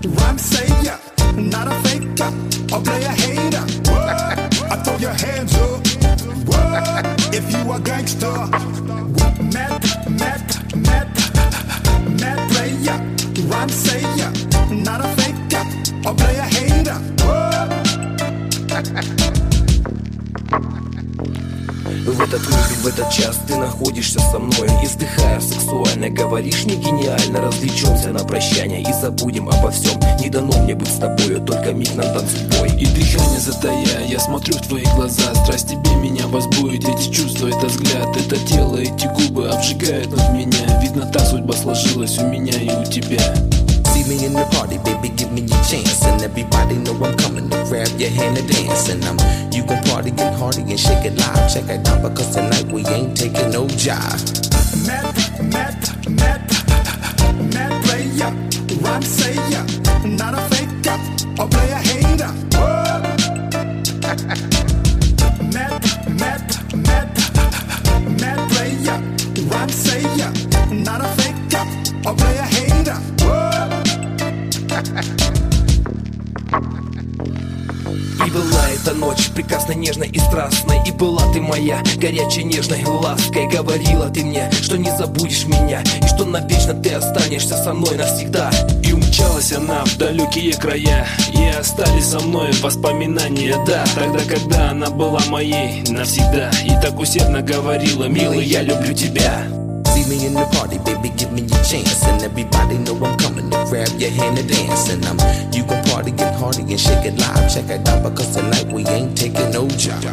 rhyme sayer, not a faker or play a hater. I throw your hands up. If you a gangster, mad player, rhyme sayer, not a faker or play a hater. В этот миг, в этот час ты находишься со мной, издыхая сексуально, говоришь не гениально. Развлечемся на прощание и забудем обо всем. Не дано мне быть с тобою, только миг нам дан судьбой. И дыхание затая, я смотрю в твои глаза. Страсть тебе меня возбудит, эти чувства, это взгляд, это тело, эти губы обжигают над меня. Видно, та судьба сложилась у меня и у тебя. See me in the party, baby, give me your chance. And everybody know I'm coming to grab your hand and dance. And you gon' party, get hardy and shake it live. Check it out, because tonight we ain't taking no jive. Mad player, rhyme sayer, not a faker or play a hater. Mad player, rhyme sayer, not a faker or play a hater. И была эта ночь прекрасной, нежной и страстной. И была ты моя горячей, нежной лаской. Говорила ты мне, что не забудешь меня, и что навечно ты останешься со мной навсегда. И умчалась она в далекие края, и остались со мной воспоминания. Да, тогда, когда она была моей навсегда, и так усердно говорила: милый, я люблю тебя. See me in the party, baby, give me your chance. And everybody know I'm coming to grab your hand and dance. And you gon' party, get hardy and shake it live. Check it out, because tonight we ain't taking no jive.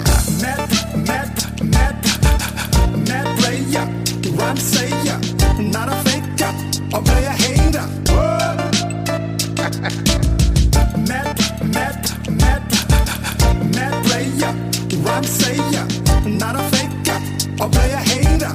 Mad player, rhyme sayer, not a faker or play a hater. Mad player, rhyme sayer, not a faker or play a hater.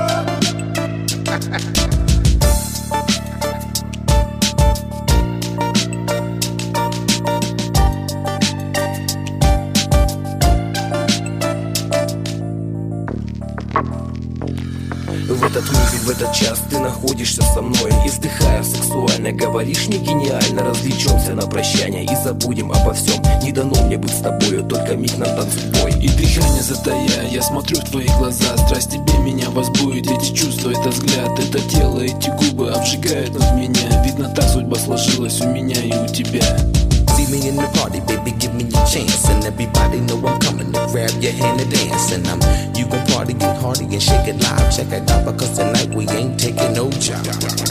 В этот миг, в этот час ты находишься со мной, издыхая сексуально, говоришь не гениально. Развлечемся на прощание и забудем обо всем. Не дано мне быть с тобою, только миг нам дан судьбой. И дыхание затая, я смотрю в твои глаза. Страсть тебе меня возбудит, эти чувства, это взгляд, это тело, эти губы обжигают над меня. Видно, та судьба сложилась у меня и у тебя. See me in the party, baby, give me your chance. And everybody know I'm coming to grab your hand and dance. And you gon' party, get hardy and shake it live. Check it out, because tonight we ain't taking no jive.